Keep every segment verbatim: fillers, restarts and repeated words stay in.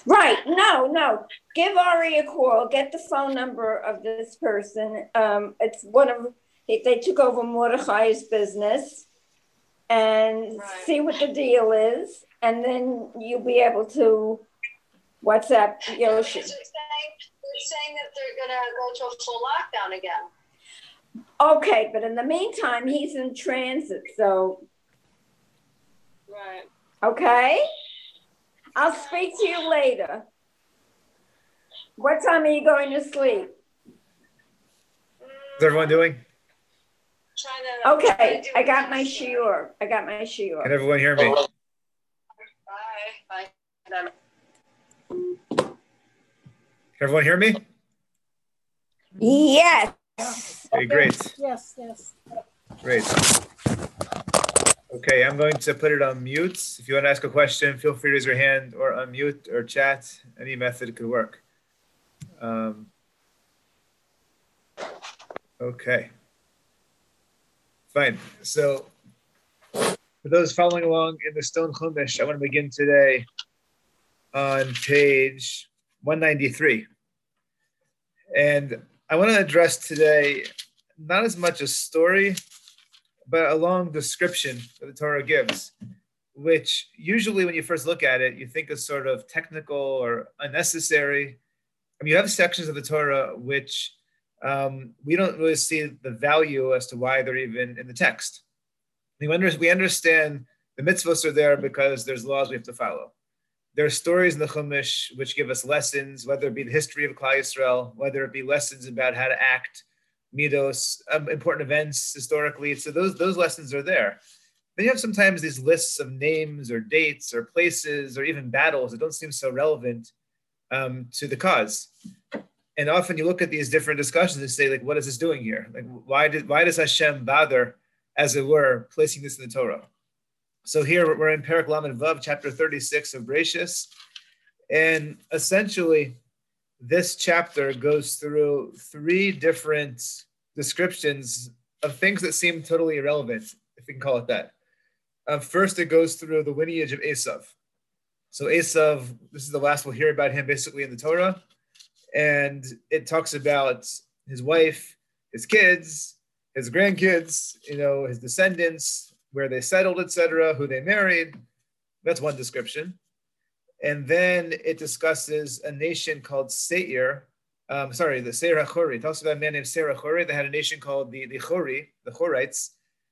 Right. No, no. Give Ari a call. Get the phone number of this person. Um, it's one of they, they took over Mordechai's business, and Right. see what the deal is, and then you'll be able to WhatsApp Because Yoshi. they're saying, they're saying that they're going to go to a full lockdown again. Okay, but in the meantime, he's in transit, so Right. okay. I'll speak to you later. What time are you going to sleep? How's everyone doing? Trying to, Okay, trying to do I got my this. shiur. I got my Can shiur. everyone hear me? Bye. Bye. Can everyone hear me? Yes. Okay, great. Yes, yes. Great. Okay, I'm going to put it on mute. If you want to ask a question, feel free to raise your hand or unmute or chat. Any method could work. Um, okay. Fine. So for those following along in the Stone Chumash, I want to begin today on page one ninety-three. And I want to address today not as much a story, but a long description that the Torah gives, which usually when you first look at it, you think is sort of technical or unnecessary. I mean, you have sections of the Torah which um, we don't really see the value as to why they're even in the text. We, under, we understand the mitzvahs are there because there's laws we have to follow. There are stories in the Chumash which give us lessons, whether it be the history of Klal Yisrael, whether it be lessons about how to act, midos, um, important events historically. So those, those lessons are there. Then you have sometimes these lists of names or dates or places or even battles that don't seem so relevant um, to the cause. And often you look at these different discussions and say, like, what is this doing here? Like, why did why does Hashem bother, as it were, placing this in the Torah? So here we're in Perek Lamed Vav, chapter thirty-six of Bereshis, and essentially this chapter goes through three different descriptions of things that seem totally irrelevant, if we can call it that. Uh, first, it goes through the lineage of Esav. So Esav, this is the last we'll hear about him basically in the Torah, and it talks about his wife, his kids, his grandkids, you know, his descendants, where they settled, et cetera, who they married. That's one description. And then it discusses a nation called Seir. Um, sorry, the Seir HaChori. It talks about a man named Seir HaChori. They had a nation called the, the Chori, the Chorites.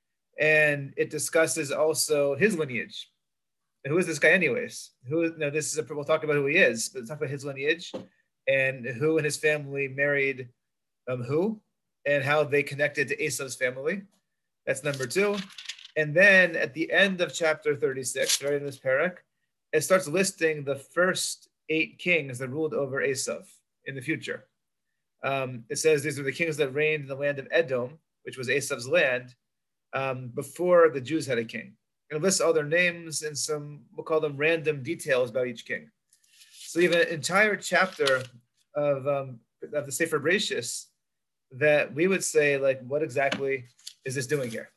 And it discusses also his lineage. And who is this guy anyways? Who? No, this is a, we'll talk about who he is, but talk about his lineage and who and his family married um, who and how they connected to Esav's family. That's number two. And then at the end of chapter thirty-six, right in this parak, it starts listing the first eight kings that ruled over Esav in the future. Um, it says these are the kings that reigned in the land of Edom, which was Esav's land, um, before the Jews had a king. And it lists all their names and some, we'll call them random details about each king. So you have an entire chapter of, um, of the Sefer Bereshis that we would say, like, what exactly is this doing here?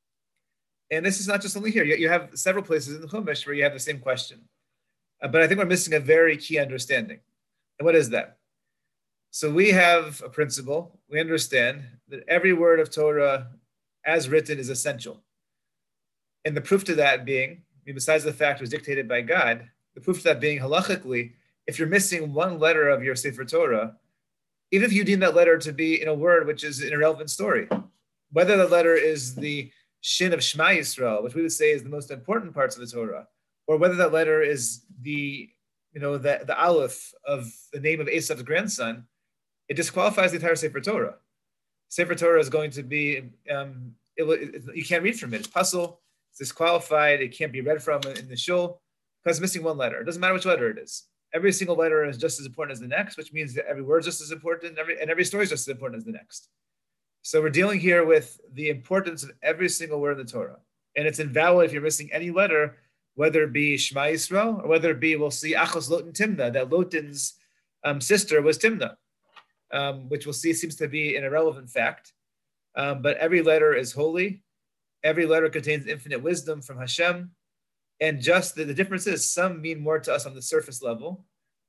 And this is not just only here. You, you have several places in the Chumash where you have the same question. Uh, but I think we're missing a very key understanding. And what is that? So we have a principle. We understand that every word of Torah as written is essential. And the proof to that being, I mean, besides the fact it was dictated by God, the proof to that being halachically, if you're missing one letter of your Sefer Torah, even if you deem that letter to be in a word which is an irrelevant story, whether the letter is the Shin of Shema Yisrael, which we would say is the most important parts of the Torah, or whether that letter is the, you know, the, the Aleph of the name of Esav's grandson, it disqualifies the entire Sefer Torah. Sefer Torah is going to be, um, it, it, you can't read from it. It's puzzle, it's disqualified, it can't be read from in the shul because it's missing one letter. It doesn't matter which letter it is. Every single letter is just as important as the next, which means that every word is just as important, and every, and every story is just as important as the next. So we're dealing here with the importance of every single word in the Torah. And it's invalid if you're missing any letter, whether it be Shema Yisrael, or whether it be, we'll see Achos Lotan Timna, that Lotan's um, sister was Timna, um, which we'll see seems to be an irrelevant fact. Um, but every letter is holy. Every letter contains infinite wisdom from Hashem. And just the, the difference is some mean more to us on the surface level,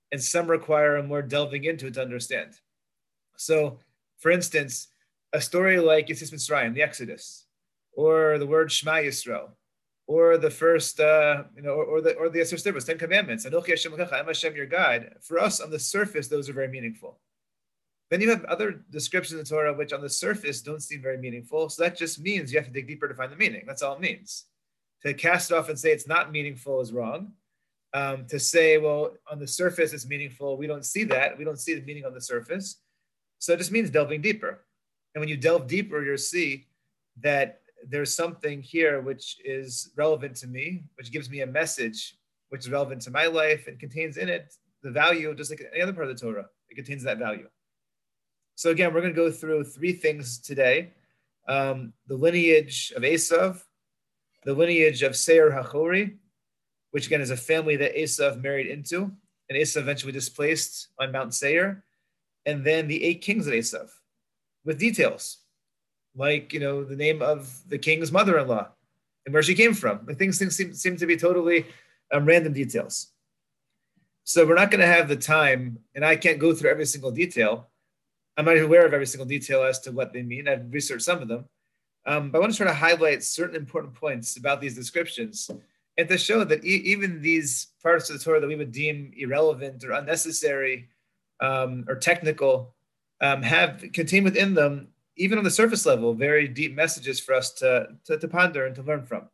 and some require a more delving into it to understand. So, for instance, a story like Yetzias Mitzrayim, the Exodus, or the word Shema Yisrael, or the first, uh, you know, or, or the or the Asher Stivos, Ten Commandments, Anochi Hashem Elokecha, I'm Hashem your God. For us, on the surface, those are very meaningful. Then you have other descriptions in the Torah which, on the surface, don't seem very meaningful. So that just means you have to dig deeper to find the meaning. That's all it means. To cast it off and say it's not meaningful is wrong. Um, to say, well, on the surface it's meaningful, we don't see that. We don't see the meaning on the surface. So it just means delving deeper. And when you delve deeper, you'll see that there's something here which is relevant to me, which gives me a message which is relevant to my life and contains in it the value, just like any other part of the Torah. It contains that value. So again, we're going to go through three things today. Um, the lineage of Esav, the lineage of Seir HaChori, which again is a family that Esav married into, and Esav eventually displaced on Mount Seir, and then the eight kings of Esav, with details, like, you know, the name of the king's mother-in-law and where she came from. The things, things seem, seem to be totally um, random details. So we're not going to have the time, and I can't go through every single detail. I'm not even aware of every single detail as to what they mean. I've researched some of them. Um, but I want to try to highlight certain important points about these descriptions and to show that e- even these parts of the Torah that we would deem irrelevant or unnecessary um, or technical um, have contained within them, even on the surface level, very deep messages for us to, to, to ponder and to learn from.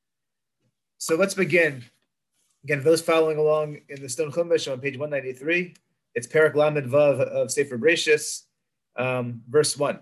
So let's begin. Again, for those following along in the Stone Chumash on page one ninety-three, it's Perek Lamed Vav of Sefer Bereshis, um, verse one.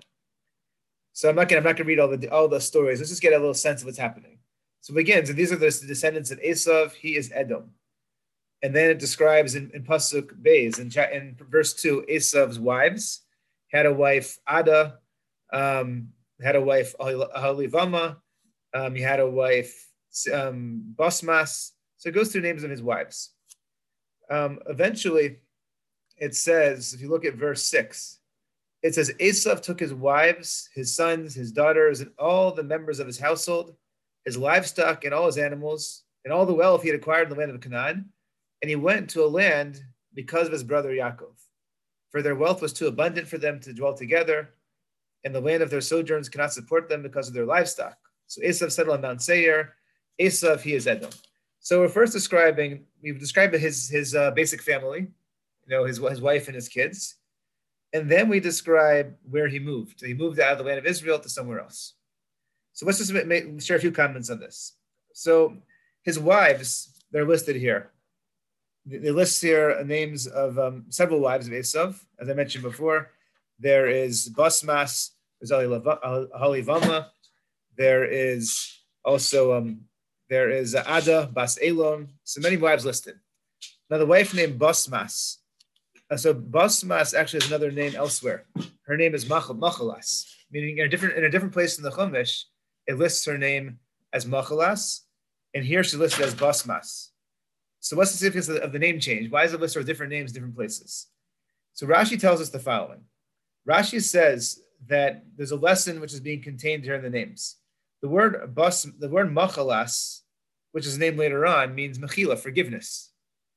So I'm not going. I'm not going to read all the all the stories. Let's just get a little sense of what's happening. So it begins, and these are the descendants of Esav. He is Edom, and then it describes in, in pasuk Beis in, in verse two, Esav's wives. He had a wife Ada, um, had a wife Aholivama. Um, he had a wife um, Basmas. So it goes through names of his wives. Um, eventually, it says, if you look at verse six, it says, Esav took his wives, his sons, his daughters, and all the members of his household, his livestock and all his animals, and all the wealth he had acquired in the land of Canaan, and he went to a land because of his brother Yaakov. For their wealth was too abundant for them to dwell together, and the land of their sojourns cannot support them because of their livestock. So Esav settled on Mount Seir. Esav, he is Edom. So we're first describing, we've described his, his uh, basic family, you know, his, his wife and his kids. And then we describe where he moved. He moved out of the land of Israel to somewhere else. So let's just make, share a few comments on this. So his wives, they're listed here. They list here names of um, several wives of Esav. As I mentioned before, there is Basmas, there's Aholivama, there is also, um, there is Ada, Bas Elon, so many wives listed. Now the wife named Basmas, Uh, so Basmas actually has another name elsewhere. Her name is Machal, Machalas, meaning in a different in a different place in the Chumash, it lists her name as Machalas, and here she's listed as Basmas. So what's the significance of the, of the name change? Why is it listed with different names, different places? So Rashi tells us the following. Rashi says that there's a lesson which is being contained here in the names. The word Bas, the word Machalas, which is named later on, means Mechila, forgiveness.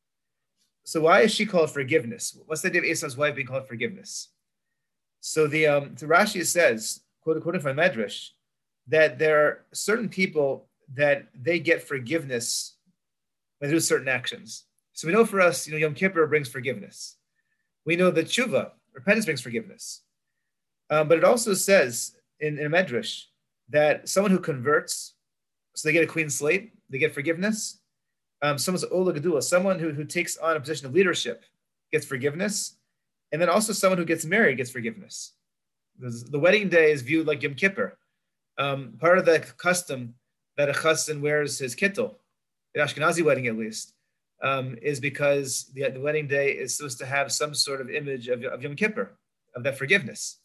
So why is she called forgiveness? What's the idea of Esau's wife being called forgiveness? So the um, so Rashi says, quote, quoting from Medrash, that there are certain people that they get forgiveness when they do certain actions. So we know for us, you know, Yom Kippur brings forgiveness. We know that Tshuva, repentance, brings forgiveness. Um, but it also says in, in Medrash that someone who converts, so they get a clean slate, they get forgiveness. Um, someone's Ola Gedula, someone who, who takes on a position of leadership gets forgiveness. And then also someone who gets married gets forgiveness. The, the wedding day is viewed like Yom Kippur. Um, part of the custom that a chassan wears his kittel, an Ashkenazi wedding at least, um, is because the, the wedding day is supposed to have some sort of image of, of Yom Kippur, of that forgiveness.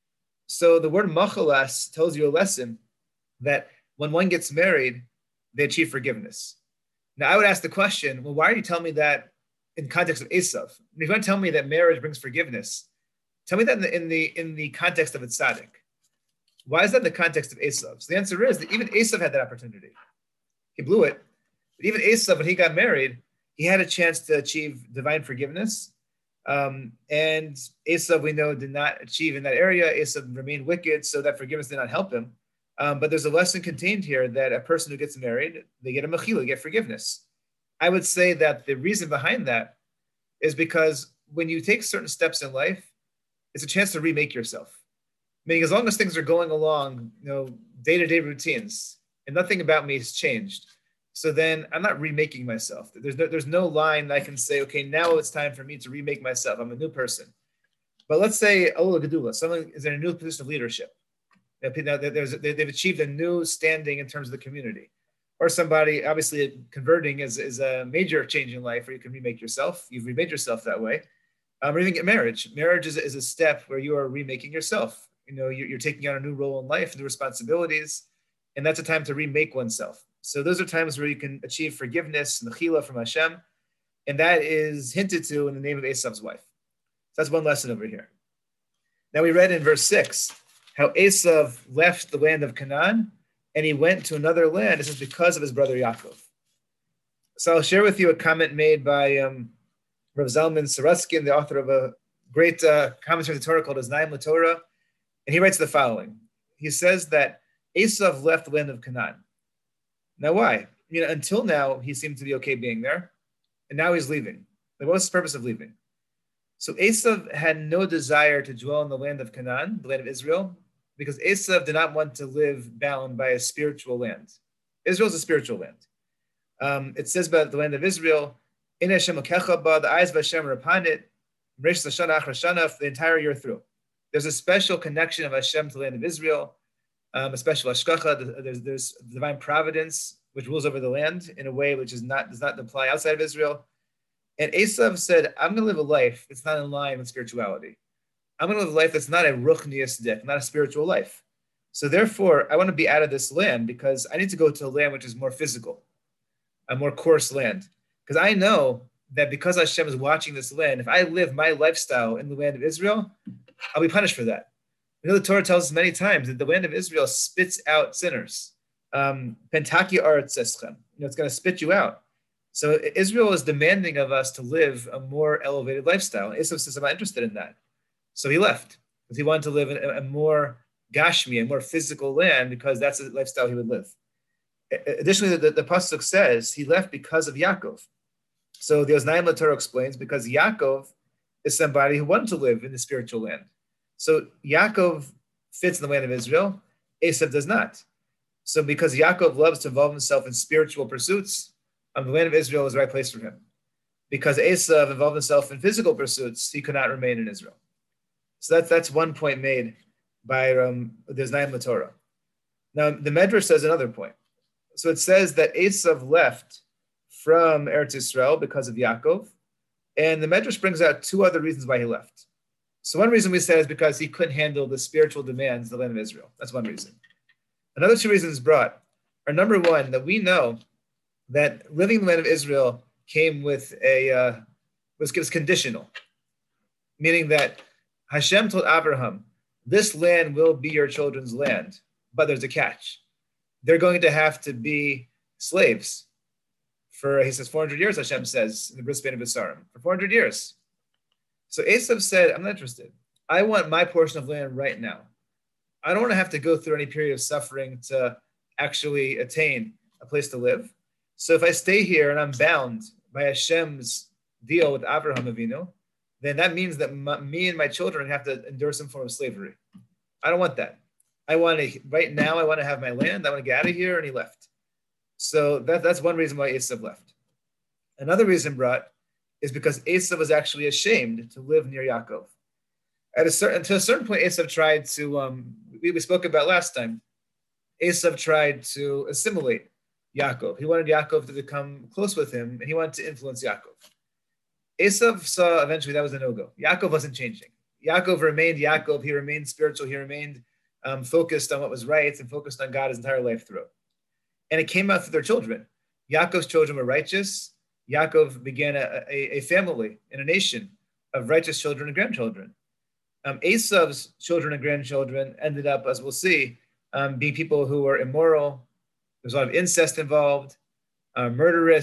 So the word machalas tells you a lesson that when one gets married, they achieve forgiveness. Now I would ask the question, well, why are you telling me that in context of Esav? If you're going to tell me that marriage brings forgiveness, tell me that in the in the, in the context of a tzaddik. Why is that in the context of Esav? So the answer is that even Esav had that opportunity. He blew it. But even Esav, when he got married, he had a chance to achieve divine forgiveness. Um, and Esav, we know, did not achieve in that area. Esav remained wicked, so that forgiveness did not help him. Um, but there's a lesson contained here that a person who gets married, they get a mechila, they get forgiveness. I would say that the reason behind that is because when you take certain steps in life, it's a chance to remake yourself. Meaning, as long as things are going along, you know, day-to-day routines, and nothing about me has changed, so then I'm not remaking myself. There's no, there's no line that I can say, okay, now it's time for me to remake myself. I'm a new person. But let's say, oh, Gedula, someone is in a new position of leadership. Now, there's, they've achieved a new standing in terms of the community. Or somebody, obviously, converting is, is a major change in life where you can remake yourself. You've remade yourself that way. Um, or even get marriage. Marriage is, is a step where you are remaking yourself. You know, you're, you're taking on a new role in life, new responsibilities, and that's a time to remake oneself. So those are times where you can achieve forgiveness, mechila from Hashem, and that is hinted to in the name of Esav's wife. So that's one lesson over here. Now we read in verse six how Esav left the land of Canaan and he went to another land. This is because of his brother Yaakov. So I'll share with you a comment made by um, Rav Zalman Saraskin, the author of a great uh, commentary on the Torah called Oznaim LaTorah, and he writes the following. He says that Esav left the land of Canaan. Now, why? You know, until now, he seemed to be okay being there, and now he's leaving. Like, what's the purpose of leaving? So Esav had no desire to dwell in the land of Canaan, the land of Israel, because Esav did not want to live bound by a spiritual land. Israel is a spiritual land. Um, it says about the land of Israel, in Hashem Okecha, the eyes of Hashem are upon it, Rish Lashana Achra Shana, for the entire year through. There's a special connection of Hashem to the land of Israel. Um, a special hashgacha, there's, there's divine providence which rules over the land in a way which is not does not apply outside of Israel. And Esav said, I'm going to live a life that's not in line with spirituality. I'm going to live a life that's not a ruchnius dik, not a spiritual life. So therefore, I want to be out of this land because I need to go to a land which is more physical, a more coarse land. Because I know that because Hashem is watching this land, if I live my lifestyle in the land of Israel, I'll be punished for that. You know, the Torah tells us many times that the land of Israel spits out sinners. Um, Pentaki aretz eschem. You know, it's going to spit you out. So Israel is demanding of us to live a more elevated lifestyle. Esav says, I'm not interested in that. So he left because he wanted to live in a, a more gashmi, a more physical land, because that's the lifestyle he would live. Additionally, the, the, the pasuk says he left because of Yaakov. So the Oznaim LaTorah explains because Yaakov is somebody who wanted to live in the spiritual land. So Yaakov fits in the land of Israel, Esav does not. So because Yaakov loves to involve himself in spiritual pursuits, um, the land of Israel is the right place for him. Because Esav involved himself in physical pursuits, he could not remain in Israel. So that's that's one point made by um, the Oznaim LaTorah. Now the Medrash says another point. So it says that Esav left from Eretz Yisrael because of Yaakov, and the Medrash brings out two other reasons why he left. So one reason we say is because he couldn't handle the spiritual demands of the land of Israel. That's one reason. Another two reasons brought are, number one, that we know that living in the land of Israel came with a, uh, was, was conditional, meaning that Hashem told Abraham, this land will be your children's land, but there's a catch. They're going to have to be slaves for, he says, four hundred years, Hashem says, in the Bris Bein Besarim, for four hundred years. So Esav said, I'm not interested. I want my portion of land right now. I don't want to have to go through any period of suffering to actually attain a place to live. So if I stay here and I'm bound by Hashem's deal with Avraham Avinu, then that means that my, me and my children have to endure some form of slavery. I don't want that. I want to, right now, I want to have my land. I want to get out of here. And he left. So that, that's one reason why Esav left. Another reason brought is because Esav was actually ashamed to live near Yaakov. At a certain, to a certain point, Esav tried to, um, we, we spoke about last time, Esav tried to assimilate Yaakov. He wanted Yaakov to become close with him, and he wanted to influence Yaakov. Esav saw eventually that was a no-go. Yaakov wasn't changing. Yaakov remained Yaakov. He remained spiritual. He remained um, focused on what was right and focused on God his entire life through. And it came out through their children. Yaakov's children were righteous. Yaakov began a, a, a family and a nation of righteous children and grandchildren. Um, Esav's children and grandchildren ended up, as we'll see, um, being people who were immoral. There's a lot of incest involved, uh, murderous,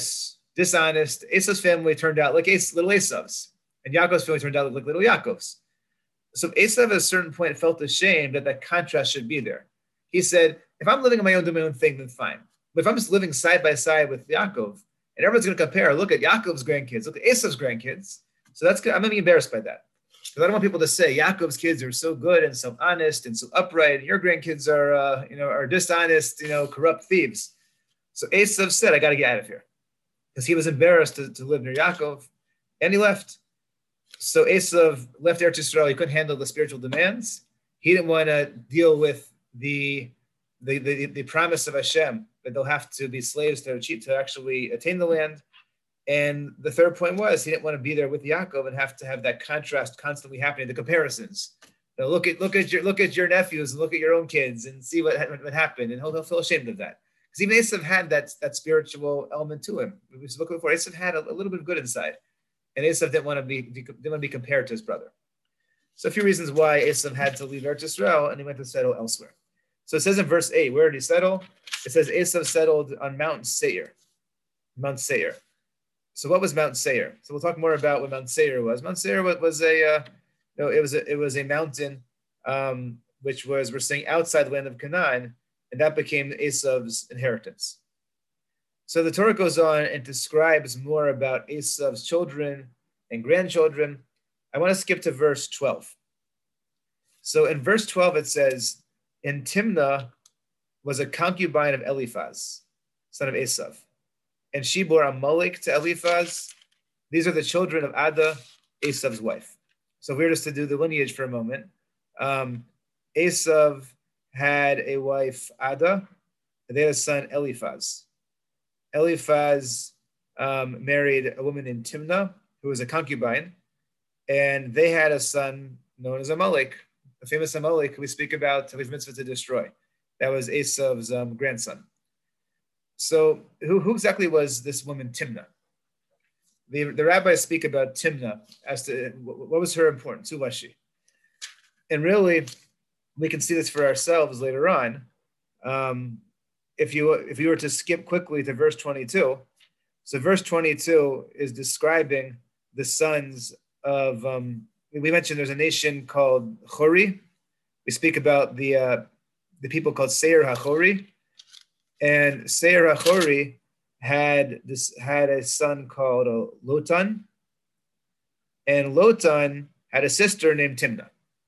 dishonest. Esav's family turned out like As- little Esav's, and Yaakov's family turned out like little Yaakov's. So Esav at a certain point felt ashamed that that contrast should be there. He said, if I'm living on my own, doing my own thing, then fine. But if I'm just living side by side with Yaakov, and everyone's going to compare, look at Yaakov's grandkids, look at Esav's grandkids. So that's good. I'm going to be embarrassed by that. Because I don't want people to say Yaakov's kids are so good and so honest and so upright, and your grandkids are, uh, you know, are dishonest, you know, corrupt thieves. So Esav said, I got to get out of here. Because he was embarrassed to, to live near Yaakov, and he left. So Esav left Eretz Yisrael. He couldn't handle the spiritual demands. He didn't want to deal with the, the, the, the promise of Hashem that they'll have to be slaves to achieve, to actually attain the land. And the third point was he didn't want to be there with Yaakov and have to have that contrast constantly happening, the comparisons. You know, look at look at your look at your nephews and look at your own kids and see what, what happened, and he'll, he'll feel ashamed of that. Because even Esav had that, that spiritual element to him. We was looking before. Esav had a, a little bit of good inside. And Esav didn't want to be didn't want to be compared to his brother. So a few reasons why Esav had to leave Eretz Yisrael and he went to settle elsewhere. So it says in verse eight, where did he settle? It says Esav settled on Mount Seir. Mount Seir. So what was Mount Seir? So we'll talk more about what Mount Seir was. Mount Seir was, was a uh, no, it was a, it was a mountain um, which was, we're saying, outside the land of Canaan, and that became Esav's inheritance. So the Torah goes on and describes more about Esav's children and grandchildren. I want to skip to verse twelve. So in verse twelve, it says, and Timnah was a concubine of Eliphaz, son of Esav. And she bore Amalek to Eliphaz. These are the children of Ada, Esav's wife. So if we were just to do the lineage for a moment, um, Esav had a wife, Ada, and they had a son, Eliphaz. Eliphaz um, married a woman named Timnah, who was a concubine, and they had a son known as Amalek, the famous Amalek we speak about, his mitzvah to destroy. That was Esav's um, grandson. So who, who exactly was this woman, Timnah? The, the rabbis speak about Timnah as to what was her importance, who was she? And really, we can see this for ourselves later on. Um, if you if you were to skip quickly to verse twenty-two, so verse twenty-two is describing the sons of, um, we mentioned there's a nation called Chori. We speak about the uh, the people called Seir HaChori. And Seir HaChori had this had a son called uh, Lotan, and Lotan had a sister named Timnah.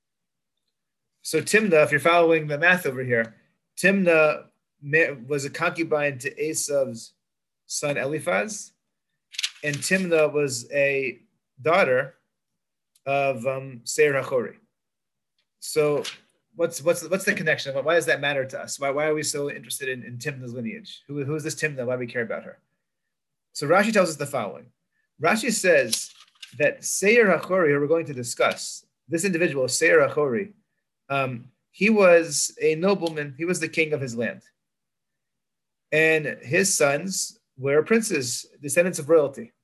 So Timnah, if you're following the math over here, Timnah was a concubine to Esav's son Eliphaz, and Timnah was a daughter of um, Seir HaChori. So What's what's what's the connection? Why does that matter to us? Why, why are we so interested in, in Timnah's lineage? Who, who is this Timnah? Why do we care about her? So Rashi tells us the following. Rashi says that Seir HaChori, who we're going to discuss, this individual, Seir HaChori, um, he was a nobleman. He was the king of his land. And his sons were princes, descendants of royalty.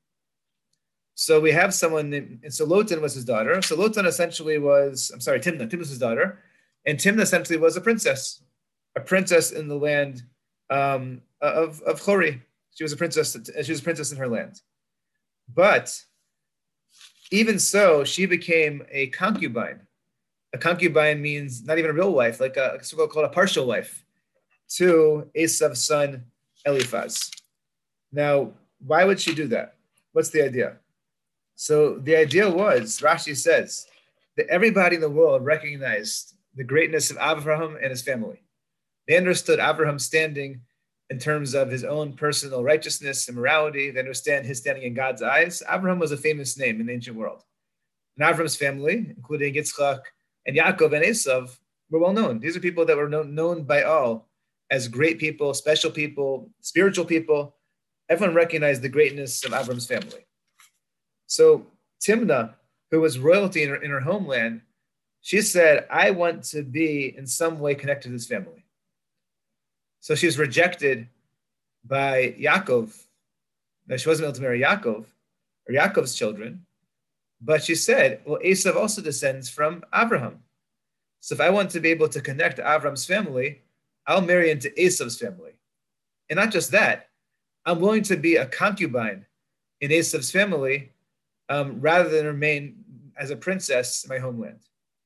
So we have someone named, and so Lotan was his daughter. So Lotan essentially was, I'm sorry, Timnah, Timnah was his daughter. And Timnah essentially was a princess, a princess in the land um, of, of Chori. She was a princess, she was a princess in her land. But even so, she became a concubine. A concubine means not even a real wife, like a so-called a partial wife, to Esav's son Eliphaz. Now, why would she do that? What's the idea? So the idea was, Rashi says, that everybody in the world recognized the greatness of Abraham and his family. They understood Abraham's standing in terms of his own personal righteousness and morality. They understand his standing in God's eyes. Abraham was a famous name in the ancient world. And Abraham's family, including Yitzchak and Yaakov and Esav, were well known. These are people that were known, known by all as great people, special people, spiritual people. Everyone recognized the greatness of Abraham's family. So Timnah, who was royalty in her, in her homeland, she said, I want to be in some way connected to this family. So she was rejected by Yaakov. Now, she wasn't able to marry Yaakov or Yaakov's children, but she said, well, Esav also descends from Abraham. So if I want to be able to connect to Abraham's family, I'll marry into Esav's family. And not just that, I'm willing to be a concubine in Esav's family um, rather than remain as a princess in my homeland.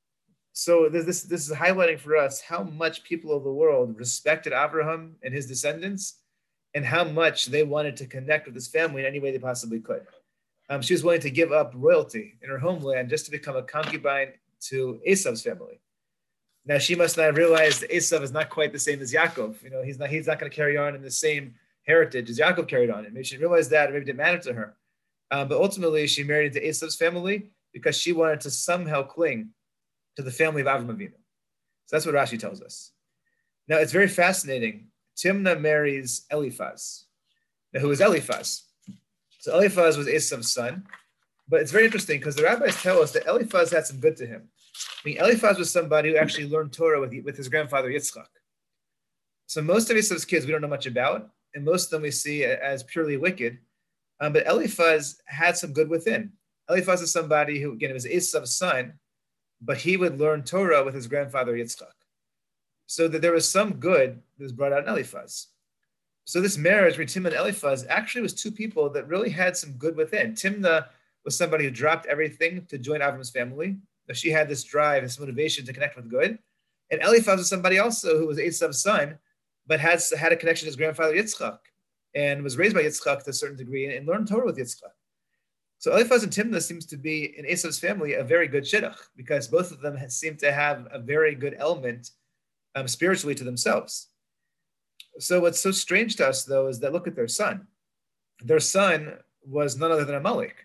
So this, this is highlighting for us how much people of the world respected Abraham and his descendants and how much they wanted to connect with his family in any way they possibly could. Um, she was willing to give up royalty in her homeland just to become a concubine to Esav's family. Now, she must not have realized that Esav is not quite the same as Yaakov. You know, he's not, he's not going to carry on in the same heritage as Yaakov carried on. And maybe she realized that, or maybe it didn't matter to her. Um, but ultimately, she married into Esav's family because she wanted to somehow cling to the family of Avram Avinu. So that's what Rashi tells us. Now, it's very fascinating. Timnah marries Eliphaz. Now, who is Eliphaz? So Eliphaz was Esav's son. But it's very interesting because the rabbis tell us that Eliphaz had some good to him. I mean, Eliphaz was somebody who actually learned Torah with, with his grandfather Yitzchak. So most of Esav's kids we don't know much about, and most of them we see as purely wicked. Um, but Eliphaz had some good within. Eliphaz is somebody who, again, was Esav's son, but he would learn Torah with his grandfather Yitzchak. So that there was some good that was brought out in Eliphaz. So this marriage between Timnah and Eliphaz actually was two people that really had some good within. Timnah was somebody who dropped everything to join Avram's family. She had this drive, this motivation to connect with good. And Eliphaz was somebody also who was Esav's son, but has had a connection to his grandfather Yitzchak and was raised by Yitzchak to a certain degree and, and learned Torah with Yitzchak. So Eliphaz and Timnah seems to be in Esav's family a very good shidduch because both of them seem to have a very good element um, spiritually to themselves. So what's so strange to us, though, is that look at their son. Their son was none other than Amalek.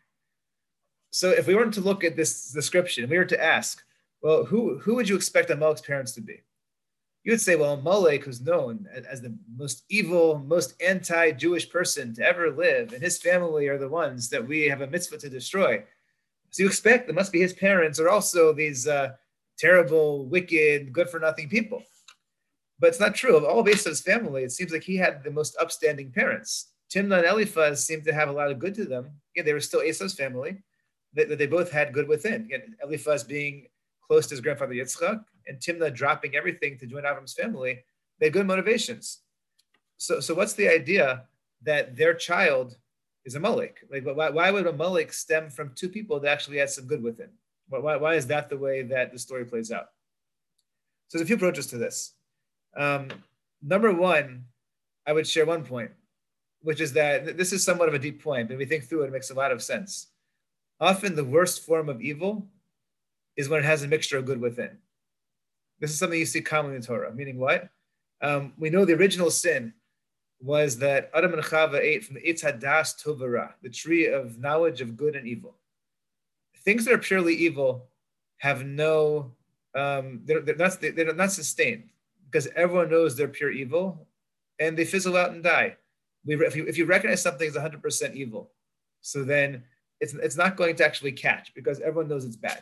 So if we were to look at this description, we were to ask, well, who, who would you expect Amalek's parents to be? You would say, well, Amalek, who's known as the most evil, most anti-Jewish person to ever live, and his family are the ones that we have a mitzvah to destroy. So you expect that must be his parents are also these uh, terrible, wicked, good-for-nothing people. But it's not true. Of all of Esav's family, it seems like he had the most upstanding parents. Timnah and Eliphaz seemed to have a lot of good to them. Again, they were still Esav's family, that they, they both had good within. Again, Eliphaz being close to his grandfather Yitzchak, and Timnah dropping everything to join Avram's family, they had good motivations. So, so what's the idea that their child is Amalek? Like, why, why would Amalek stem from two people that actually had some good within? Why, why is that the way that the story plays out? So there's a few approaches to this. Um, number one, I would share one point, which is that this is somewhat of a deep point, but when we think through it, it makes a lot of sense. Often the worst form of evil is when it has a mixture of good within. This is something you see commonly in Torah, meaning what? Um, we know the original sin was that Adam and Chava ate from the Eitz Hadas Tov V'Ra, the tree of knowledge of good and evil. Things that are purely evil have no, um, they're, they're, not, they're not sustained because everyone knows they're pure evil and they fizzle out and die. We, if, you, if you recognize something is one hundred percent evil, so then it's, it's not going to actually catch because everyone knows it's bad.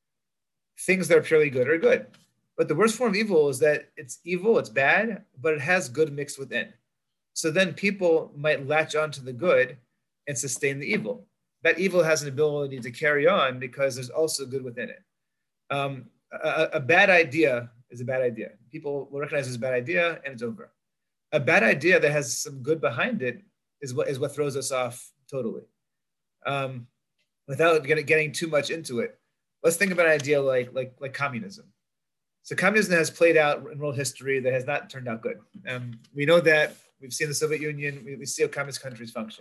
Things that are purely good are good. But the worst form of evil is that it's evil, it's bad, but it has good mixed within. So then people might latch onto the good and sustain the evil. That evil has an ability to carry on because there's also good within it. Um, a, a bad idea is a bad idea. People will recognize it's a bad idea and it's over. A bad idea that has some good behind it is what is what throws us off totally. Um, without getting, getting too much into it, let's think about an idea like, like, like communism. So communism has played out in world history that has not turned out good. Um, we know that. We've seen the Soviet Union. We, we see how communist countries function.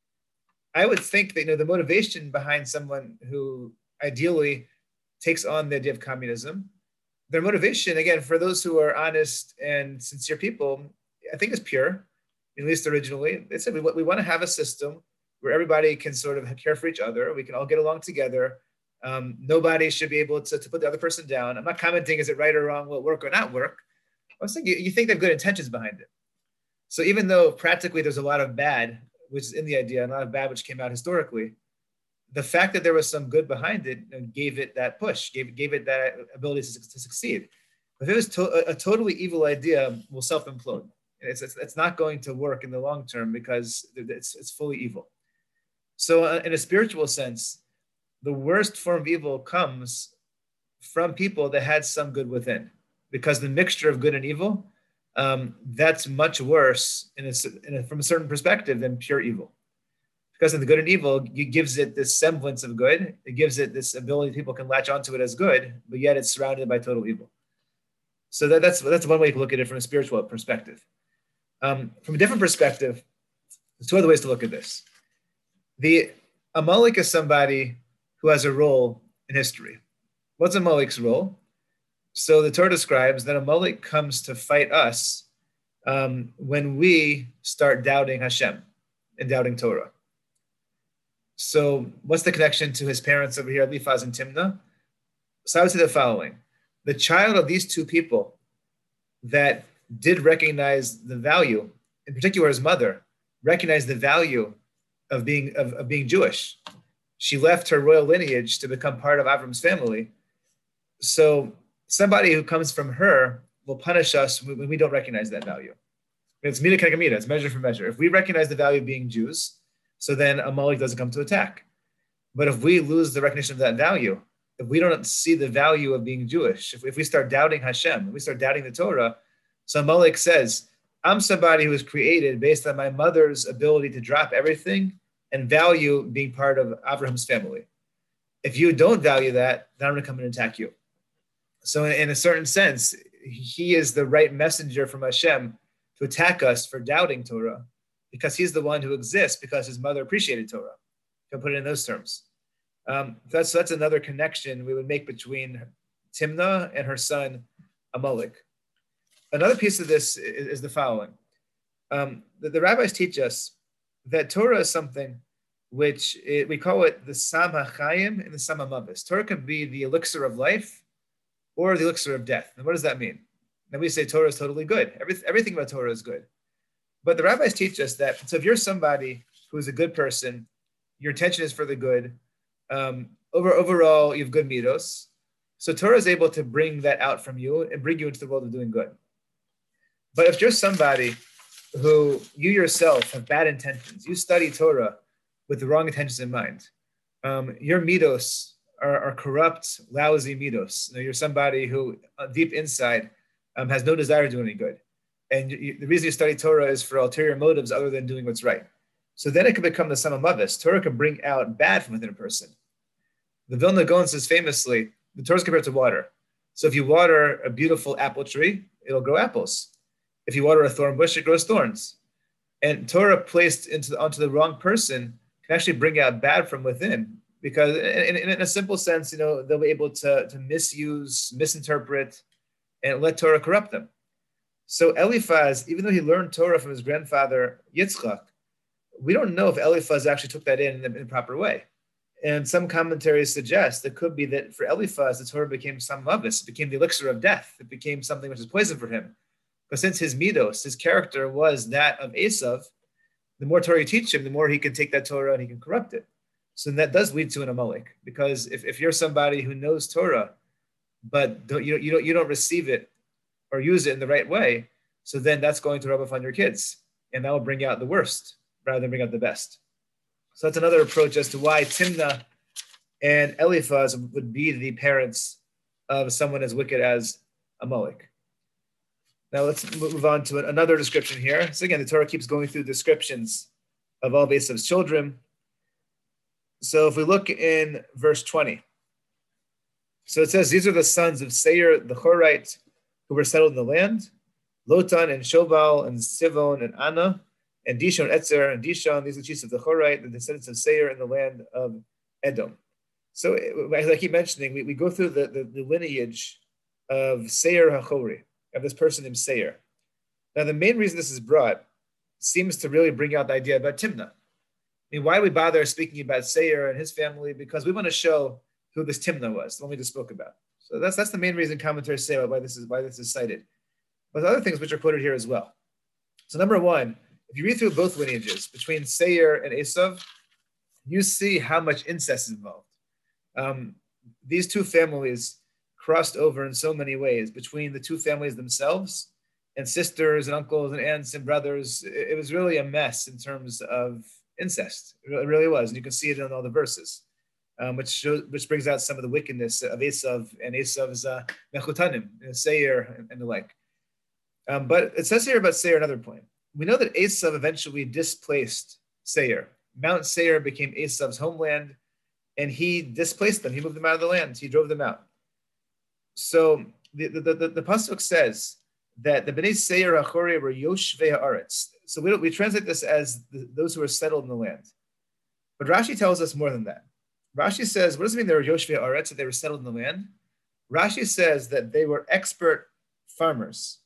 I would think that, you know, the motivation behind someone who ideally takes on the idea of communism, their motivation, again, for those who are honest and sincere people, I think is pure, at least originally. They said we, we want to have a system where everybody can sort of care for each other. We can all get along together. Um, nobody should be able to, to put the other person down. I'm not commenting, is it right or wrong, will it work or not work? I was thinking, you, you think they have good intentions behind it. So even though practically there's a lot of bad, which is in the idea, and a lot of bad which came out historically, the fact that there was some good behind it gave it that push, gave, gave it that ability to, to succeed. If it was to, a, a totally evil idea, will self-implode. It's, it's, it's not going to work in the long term because it's, it's fully evil. So uh, in a spiritual sense, the worst form of evil comes from people that had some good within, because the mixture of good and evil, um, that's much worse in a, in a, from a certain perspective than pure evil. because of the good and evil, it gives it this semblance of good. It gives it this ability people can latch onto it as good, but yet it's surrounded by total evil. So that, that's that's one way to look at it from a spiritual perspective. Um, from a different perspective, there's two other ways to look at this. The Amalek is somebody who has a role in history. What's Amalek's role? So the Torah describes that Amalek comes to fight us um, when we start doubting Hashem and doubting Torah. So what's the connection to his parents over here, Eliphaz and Timnah? So I would say the following. The child of these two people that did recognize the value, in particular his mother, recognized the value of being, of, of being Jewish. She left her royal lineage to become part of Avram's family. So somebody who comes from her will punish us when we don't recognize that value. It's mida k'neged mida, it's measure for measure. If we recognize the value of being Jews, so then Amalek doesn't come to attack. But if we lose the recognition of that value, if we don't see the value of being Jewish, if, if we start doubting Hashem, if we start doubting the Torah, so Amalek says, I'm somebody who was created based on my mother's ability to drop everything and value being part of Abraham's family. If you don't value that, then I'm going to come and attack you. So in, in a certain sense, he is the right messenger from Hashem to attack us for doubting Torah, because he's the one who exists because his mother appreciated Torah. You can put it in those terms. Um, that's, that's another connection we would make between Timnah and her son, Amalek. Another piece of this is, is the following. Um, the, the rabbis teach us that Torah is something which it, we call it the Sam HaChaim and the Sam HaMavis. Torah can be the elixir of life or the elixir of death. And what does that mean? Then we say Torah is totally good. Every, everything about Torah is good. But the rabbis teach us that, so if you're somebody who is a good person, your intention is for the good, um, over, overall, you have good midos. So Torah is able to bring that out from you and bring you into the world of doing good. But if you're somebody who you yourself have bad intentions, you study Torah with the wrong intentions in mind, um, your midos are, are corrupt, lousy midos. You know, you're somebody who uh, deep inside um, has no desire to do any good. And you, the reason you study Torah is for ulterior motives other than doing what's right. So then it can become the Sam HaMavis. Torah can bring out bad from within a person. The Vilna Gaon says famously, the Torah is compared to water. So if you water a beautiful apple tree, it'll grow apples. If you water a thorn bush, it grows thorns. And Torah placed into the, onto the wrong person can actually bring out bad from within. Because in, in, in a simple sense, you know, they'll be able to, to misuse, misinterpret, and let Torah corrupt them. So Eliphaz, even though he learned Torah from his grandfather Yitzchak, we don't know if Eliphaz actually took that in in the, in the proper way. And some commentaries suggest it could be that for Eliphaz, the Torah became Sam HaMavis, it became the elixir of death. It became something which is poison for him. But since his midos, his character was that of Esav, the more Torah you teach him, the more he can take that Torah and he can corrupt it. So that does lead to an Amalek, because if, if you're somebody who knows Torah, but don't, you, you, don't, you don't receive it or use it in the right way, so then that's going to rub off on your kids, and that will bring out the worst rather than bring out the best. So that's another approach as to why Timnah and Eliphaz would be the parents of someone as wicked as Amalek. Now let's move on to another description here. So again, the Torah keeps going through descriptions of all Esav's children. So if we look in verse twenty, so it says, these are the sons of Seir the Horite who were settled in the land, Lotan and Shobal and Sivon and Anna, and Dishon, Etzer, and Dishon. These are the chiefs of the Horite, the descendants of Seir in the land of Edom. So as I keep mentioning, we, we go through the, the, the lineage of Seir HaChori, of this person named Seir. Now, the main reason this is brought seems to really bring out the idea about Timnah. I mean, why we bother speaking about Seir and his family? Because we want to show who this Timnah was, the one we just spoke about. So that's that's the main reason commentators say why this is why this is cited. But other things which are quoted here as well. So number one, if you read through both lineages between Seir and Esav, you see how much incest is involved. Um, these two families crossed over in so many ways between the two families themselves, and sisters and uncles and aunts and brothers. It, it was really a mess in terms of incest. It really was. And you can see it in all the verses, um, which shows, which brings out some of the wickedness of Esav and Esav's uh, Mechutanim, Seir, and, and the like. Um, but it says here about Seir another point. We know that Esav eventually displaced Seir. Mount Seir became Esav's homeland, and he displaced them. He moved them out of the land. He drove them out. So the, the, the, the Pasuk says that the Bnei Seir HaChorei were Yoshvei Haaretz. So we, we translate this as the, those who are settled in the land. But Rashi tells us more than that. Rashi says, what does it mean they were Yoshvei Haaretz, that they were settled in the land? Rashi says that they were expert farmers.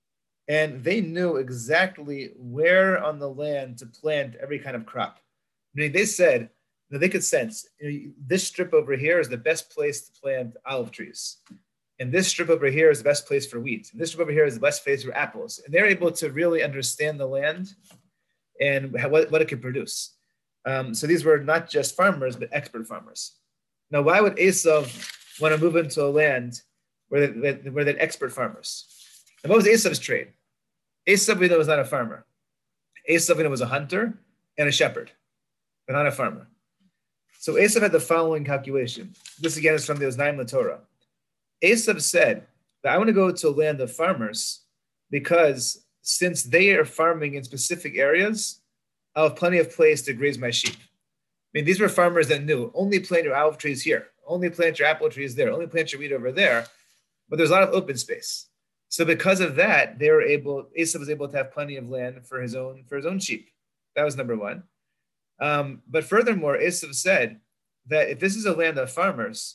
And they knew exactly where on the land to plant every kind of crop. I mean, they said that they could sense, you know, this strip over here is the best place to plant olive trees. And this strip over here is the best place for wheat. And this strip over here is the best place for apples. And they're able to really understand the land and what, what it could produce. Um, so these were not just farmers, but expert farmers. Now, why would Esav want to move into a land where they, where they're expert farmers? And what was Esav's trade? Esav, we know, was not a farmer. Esav, we know, was a hunter and a shepherd, but not a farmer. So Esav had the following calculation. This again is from the Oznaim LaTorah. Esav said that I want to go to a land of farmers because since they are farming in specific areas, I'll have plenty of place to graze my sheep. I mean, these were farmers that knew only plant your olive trees here, only plant your apple trees there, only plant your wheat over there, but there's a lot of open space. So because of that, they were able, Esav was able to have plenty of land for his own, for his own sheep. That was number one. Um, but furthermore, Esav said that if this is a land of farmers,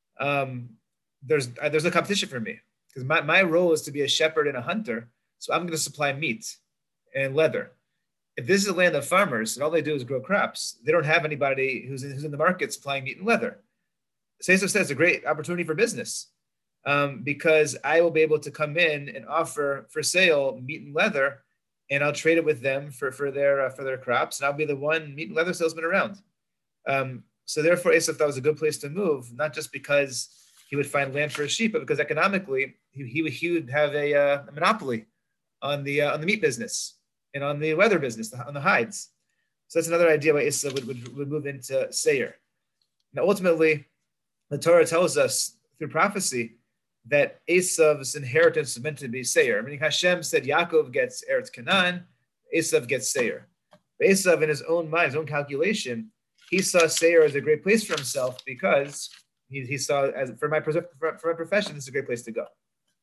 um, there's uh, there's no competition for me because my, my role is to be a shepherd and a hunter. So I'm going to supply meat and leather. If this is a land of farmers and all they do is grow crops, they don't have anybody who's in, who's in the market supplying meat and leather. So Esav says it's a great opportunity for business um, because I will be able to come in and offer for sale meat and leather, and I'll trade it with them for, for their uh, for their crops, and I'll be the one meat and leather salesman around. Um, so therefore, Esav thought it was a good place to move, not just because he would find land for his sheep, but because economically he, he, would, he would have a, uh, a monopoly on the uh, on the meat business and on the leather business, on the hides. So that's another idea why Esav would, would, would move into Seir. Now, ultimately, the Torah tells us through prophecy that Esav's inheritance is meant to be Seir. Meaning Hashem said Yaakov gets Eretz Canaan, Esav gets Seir. But Esav, in his own mind, his own calculation, he saw Seir as a great place for himself because he, he saw, as for my, for, for my profession, this is a great place to go.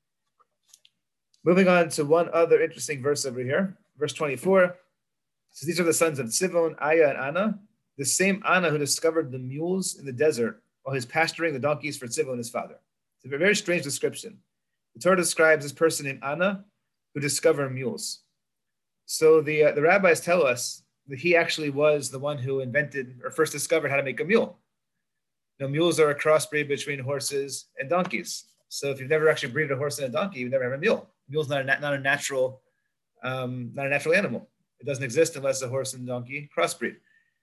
Moving on to one other interesting verse over here, verse twenty-four. So these are the sons of Tzivon, Aya, and Anna, the same Anna who discovered the mules in the desert while he's pasturing the donkeys for Tzivon, his father. It's a very strange description. The Torah describes this person named Anna who discovered mules. So the, uh, the rabbis tell us that he actually was the one who invented or first discovered how to make a mule. Now, mules are a crossbreed between horses and donkeys. So if you've never actually breeded a horse and a donkey, you've never had a mule. Mule's not a, not a natural, um, not a natural animal. It doesn't exist unless a horse and donkey crossbreed.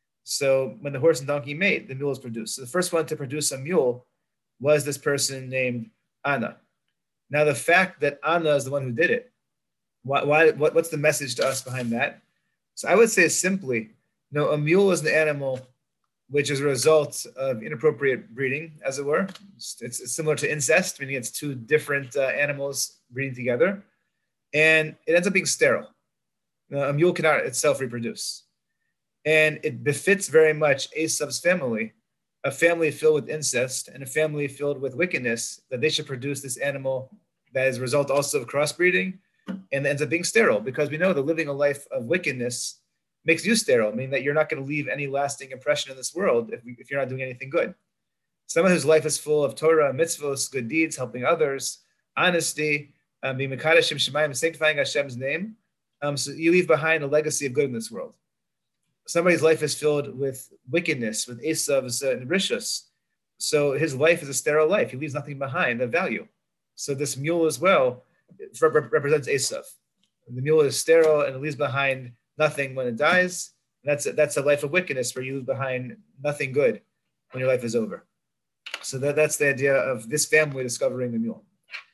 So when the horse and donkey mate, the mule is produced. So the first one to produce a mule was this person named Anna. Now, the fact that Anna is the one who did it, why, why, what, what's the message to us behind that? So I would say simply, you know, a mule is an animal which is a result of inappropriate breeding, as it were. It's, it's similar to incest, meaning it's two different uh, animals breeding together, and it ends up being sterile. Now, a mule cannot itself reproduce. And it befits very much Esav's family, a family filled with incest and a family filled with wickedness, that they should produce this animal that is a result also of crossbreeding and ends up being sterile, because we know that living a life of wickedness makes you sterile, meaning that you're not going to leave any lasting impression in this world if, if you're not doing anything good. Someone whose life is full of Torah, mitzvos, good deeds, helping others, honesty, um, being Mekadosh Shemayim, sanctifying Hashem's name, um, so you leave behind a legacy of good in this world. Somebody's life is filled with wickedness, with Esav's uh, and Rishus. So his life is a sterile life. He leaves nothing behind of value. So this mule as well rep- represents Esav. The mule is sterile and it leaves behind nothing when it dies. That's a, that's a life of wickedness where you leave behind nothing good when your life is over. So that, that's the idea of this family discovering the mule.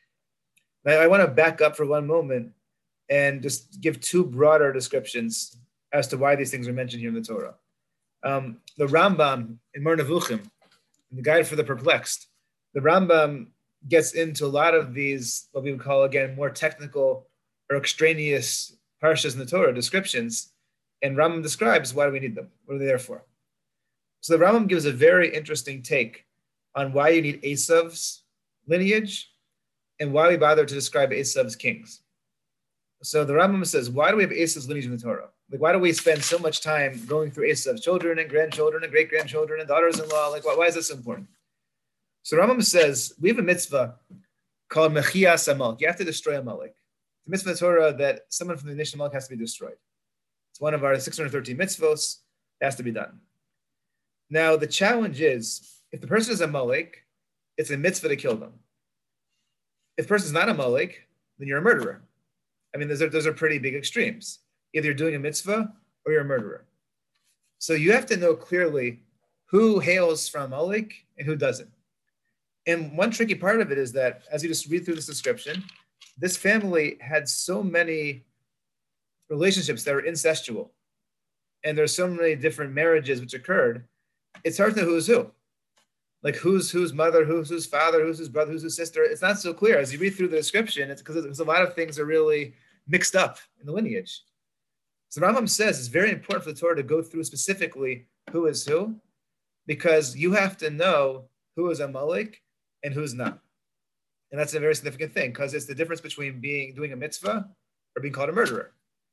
Now I want to back up for one moment and just give two broader descriptions as to why these things are mentioned here in the Torah. Um, the Rambam in Moreh Nevuchim, in the Guide for the Perplexed, the Rambam gets into a lot of these, what we would call, again, more technical or extraneous parshas in the Torah, descriptions, And Rambam describes why do we need them? What are they there for? So the Rambam gives a very interesting take on why you need Esav's lineage and why we bother to describe Esav's kings. So the Rambam says, why do we have Esav's lineage in the Torah? Like, why do we spend so much time going through Esav's children and grandchildren and great-grandchildren and daughters-in-law? Like, why, why is this so important? So Rambam says, we have a mitzvah called Mechias Amalek. You have to destroy Amalek. It's a mitzvah in the Torah that someone from the nation of Amalek has to be destroyed. It's one of our six hundred thirteen mitzvos. It has to be done. Now, the challenge is, if the person is a Amalek, it's a mitzvah to kill them. If the person is not a Amalek, then you're a murderer. I mean, those are, those are pretty big extremes. Either you're doing a mitzvah or you're a murderer. So you have to know clearly who hails from Amalek and who doesn't. And one tricky part of it is that, as you just read through this description, this family had so many relationships that were incestual. And there's so many different marriages which occurred. It's hard to know who's who. Like who's whose mother, who's whose father, who's whose brother, who's whose sister. It's not so clear. As you read through the description, it's because a lot of things are really mixed up in the lineage. So Rambam says it's very important for the Torah to go through specifically who is who, because you have to know who is Amalek and who's not. And that's a very significant thing, because it's the difference between being doing a mitzvah or being called a murderer.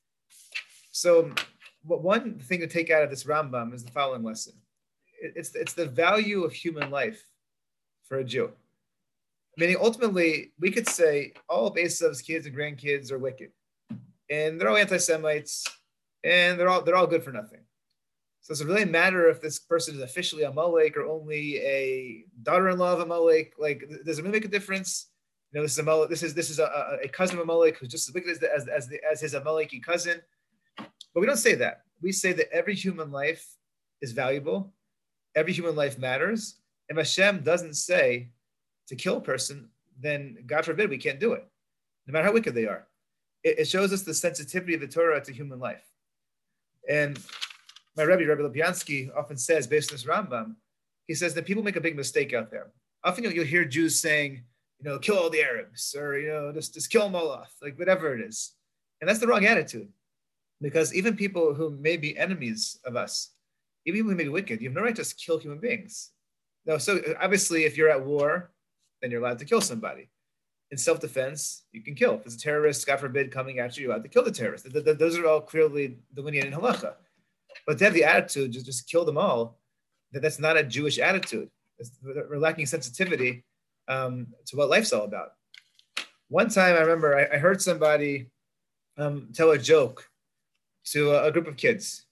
So what one thing to take out of this Rambam is the following lesson. It's, it's the value of human life for a Jew. Meaning, ultimately, we could say all of Esav's kids and grandkids are wicked. And they're all anti-Semites, and they're all, they're all good for nothing. So does it really matter if this person is officially Amalek or only a daughter-in-law of Amalek? Like, does it really make a difference? You know, this is Amalek, this is this is a, a cousin of Amalek who's just as wicked as the, as as, the, as his Amaleki cousin. But we don't say that. We say that every human life is valuable. Every human life matters. If Hashem doesn't say to kill a person, then God forbid we can't do it, no matter how wicked they are. It, it shows us the sensitivity of the Torah to human life. And my Rebbe, Rebbe Lubyansky, often says, based on this Rambam, he says that people make a big mistake out there. Often you'll, you'll hear Jews saying, you know, kill all the Arabs, or, you know, just, just kill them all off, like whatever it is. And that's the wrong attitude. Because even people who may be enemies of us, even people who may be wicked, you have no right to just kill human beings. No, so obviously if you're at war, then you're allowed to kill somebody. In self-defense, you can kill. If there's a terrorist, God forbid, coming at you, you're allowed to kill the terrorist. Those are all clearly delineated in halacha. But to have the attitude to just kill them all, that that's not a Jewish attitude. We're lacking sensitivity um, to what life's all about. One time I remember I, I heard somebody um, tell a joke to a, a group of kids.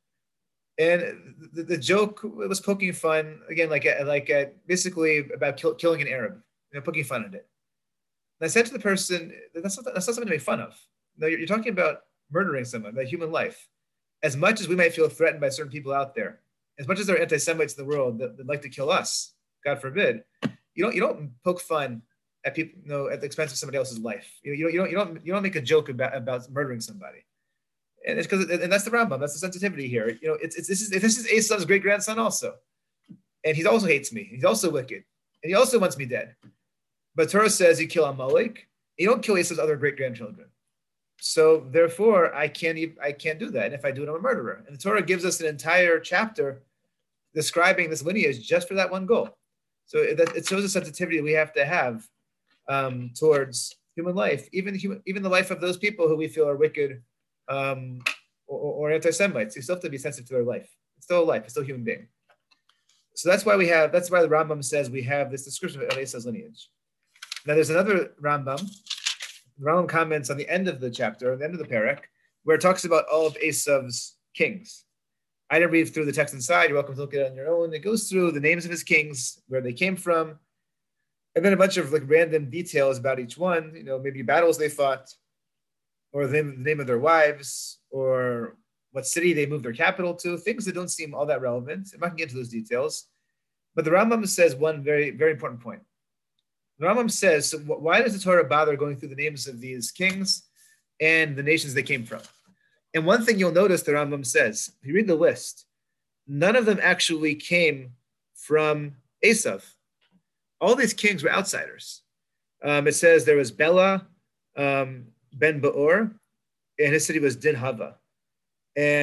And the, the joke was poking fun, again, like, like uh, basically about kill, killing an Arab, you know, poking fun at it. And I said to the person, that's not, that's not something to make fun of. No, you're, you're talking about murdering someone, about human life. As much as we might feel threatened by certain people out there, as much as there are anti-Semites in the world that, that like to kill us, God forbid, you don't you don't poke fun at people, you know, at the expense of somebody else's life. You, you, don't, you don't you don't you don't make a joke about, about murdering somebody. And it's because, and that's the Rambam, that's the sensitivity here. You know, it's, it's this is this is Esav's great grandson also, and he also hates me. He's also wicked, and he also wants me dead. But Torah says you kill Amalek, you don't kill Esav's other great grandchildren. So therefore, I can't even, I can't do that. And if I do it, I'm a murderer. And the Torah gives us an entire chapter describing this lineage just for that one goal. So it, it shows a sensitivity we have to have um, towards human life, even human, even the life of those people who we feel are wicked. Um, or, or anti-Semites. You still have to be sensitive to their life. It's still a life. It's still a human being. So that's why we have. That's why the Rambam says we have this description of Esav's lineage. Now there's another Rambam. The Rambam comments on the end of the chapter, the end of the parak, where it talks about all of Esav's kings. I didn't read through the text inside. You're welcome to look at it on your own. It goes through the names of his kings, where they came from, and then a bunch of like random details about each one. You know, maybe battles they fought, or the name, the name of their wives, or what city they moved their capital to, things that don't seem all that relevant. I'm not going to get into those details. But the Rambam says one very, very important point. The Rambam says, so why does the Torah bother going through the names of these kings and the nations they came from? And one thing you'll notice the Rambam says, if you read the list, none of them actually came from Esav. All these kings were outsiders. Um, it says there was Bela, um, Ben Baor, and his city was Dinhava. And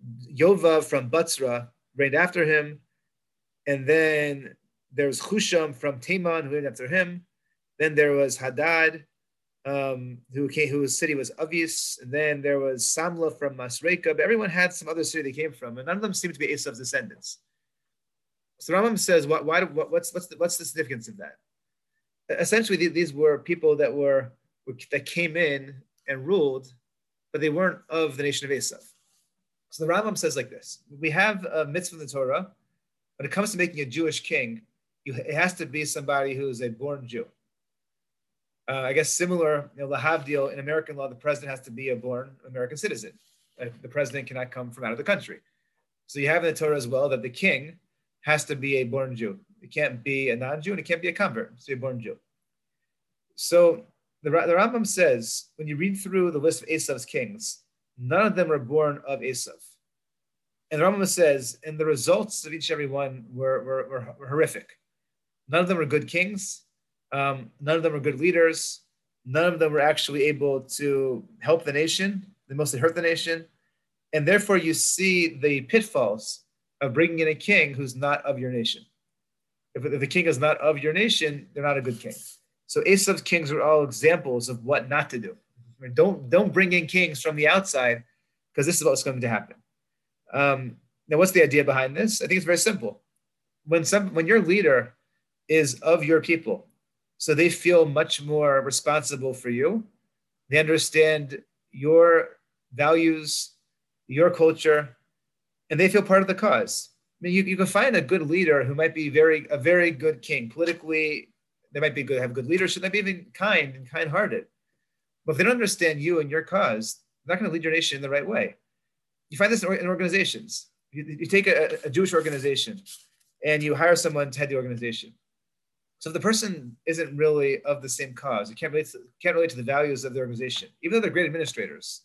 Yovav from Batzra reigned after him. And then there was Husham from Teman who reigned after him. Then there was Hadad, um, who came, whose city was Avis. And then there was Samla from Masreka. But everyone had some other city they came from, and none of them seemed to be Esav's descendants. So Rambam says, what, why, what, what's, what's, the, what's the significance of that? Essentially, these were people that were that came in and ruled, but they weren't of the nation of Esav. So the Rambam says like this: we have a mitzvah in the Torah. When it comes to making a Jewish king, you, it has to be somebody who is a born Jew. Uh, I guess similar, you know, lahavdil, in American law, the president has to be a born American citizen. Uh, the president cannot come from out of the country. So you have in the Torah as well that the king has to be a born Jew. It can't be a non-Jew and it can't be a convert. It's a born Jew. So the, the Rambam says, when you read through the list of Esav's kings, none of them are born of Esav. And the Rambam says, and the results of each and every one were, were, were, were horrific. None of them were good kings. Um, none of them were good leaders. None of them were actually able to help the nation. They mostly hurt the nation. And therefore you see the pitfalls of bringing in a king who's not of your nation. If, if the king is not of your nation, they're not a good king. So Esav's kings are all examples of what not to do. Don't, don't bring in kings from the outside, because this is what's going to happen. Um, now, what's the idea behind this? I think it's very simple. When some, when your leader is of your people, so they feel much more responsible for you, they understand your values, your culture, and they feel part of the cause. I mean, you, you can find a good leader who might be very a very good king. Politically, they might be good, have good leadership, they might be even kind and kind-hearted. But if they don't understand you and your cause, they're not going to lead your nation in the right way. You find this in organizations. You, you take a, a Jewish organization and you hire someone to head the organization. So if the person isn't really of the same cause, you can't relate to, can't relate to the values of the organization, even though they're great administrators,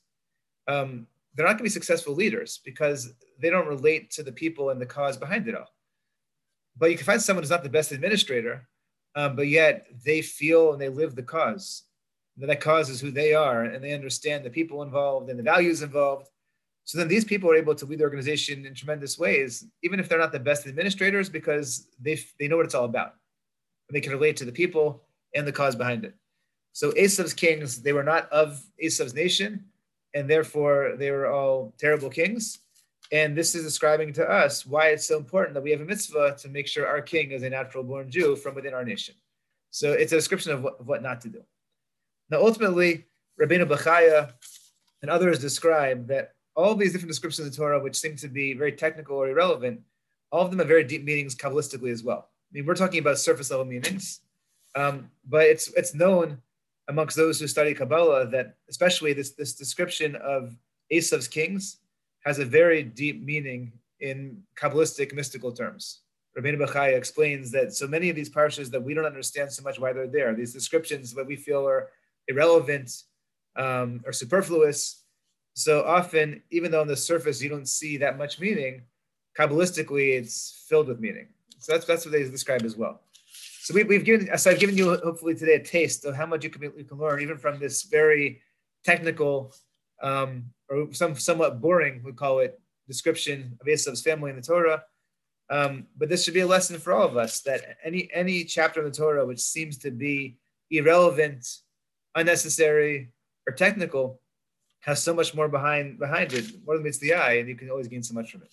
um, they're not going to be successful leaders because they don't relate to the people and the cause behind it all. But you can find someone who's not the best administrator, um, but yet they feel and they live the cause. And that cause is who they are, and they understand the people involved and the values involved. So then these people are able to lead the organization in tremendous ways, even if they're not the best administrators, because they, they know what it's all about. And they can relate to the people and the cause behind it. So Esav's kings, they were not of Esav's nation, and therefore they were all terrible kings. And this is describing to us why it's so important that we have a mitzvah to make sure our king is a natural born Jew from within our nation. So it's a description of what, of what not to do. Now, ultimately, Rabbeinu Bechaya and others describe that all these different descriptions of the Torah, which seem to be very technical or irrelevant, all of them have very deep meanings Kabbalistically as well. I mean, we're talking about surface level meanings, um, but it's it's known amongst those who study Kabbalah that especially this, this description of Esav's kings has a very deep meaning in Kabbalistic mystical terms. Rabbeinu Bechaya explains that so many of these parshas that we don't understand so much why they're there, these descriptions that we feel are irrelevant um, or superfluous. So often, even though on the surface you don't see that much meaning, Kabbalistically it's filled with meaning. So that's that's what they describe as well. So we, we've given, so I've given you hopefully today a taste of how much you can, you can learn even from this very technical um, or some somewhat boring, we call it, description of Esav's family in the Torah. Um, but this should be a lesson for all of us that any any chapter of the Torah which seems to be irrelevant, unnecessary, or technical has so much more behind behind it, more than meets the eye, and you can always gain so much from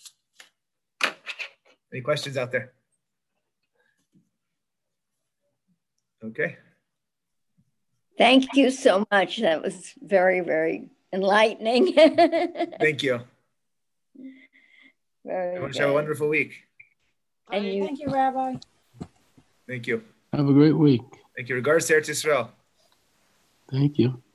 it. Any questions out there? Okay. Thank you so much. That was very, very enlightening. Thank you. Very Everyone should good. have a wonderful week. And you, Thank you, Rabbi. Thank you. Have a great week. Thank you. Regards to Eretz Yisrael. Thank you.